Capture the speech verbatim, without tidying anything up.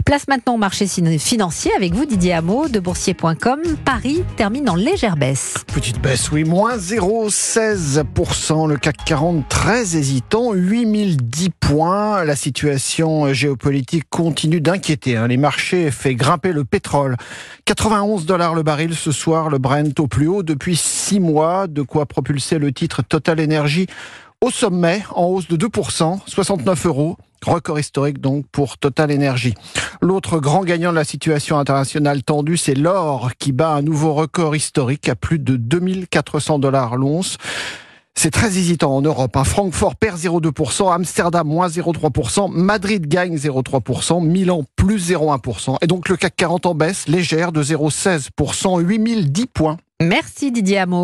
Place maintenant au marché financier avec vous Didier Hameau de boursier point com. Paris termine en légère baisse. Petite baisse, oui, moins zéro virgule seize pour cent. Le C A C quarante très hésitant, huit mille dix points. La situation géopolitique continue d'inquiéter. Hein. Les marchés fait grimper le pétrole. quatre-vingt-onze dollars le baril ce soir, le Brent au plus haut depuis six mois. De quoi propulser le titre Total Energy au sommet, en hausse de deux pour cent, soixante-neuf euros. Record historique donc pour Total Energy. L'autre grand gagnant de la situation internationale tendue, c'est l'or qui bat un nouveau record historique à plus de deux mille quatre cents dollars l'once. C'est très hésitant en Europe. Francfort perd zéro virgule deux pour cent, Amsterdam moins zéro virgule trois pour cent, Madrid gagne zéro virgule trois pour cent, Milan plus zéro virgule un pour cent. Et donc le C A C quarante en baisse légère de zéro virgule seize pour cent, huit mille dix points. Merci Didier Hameau.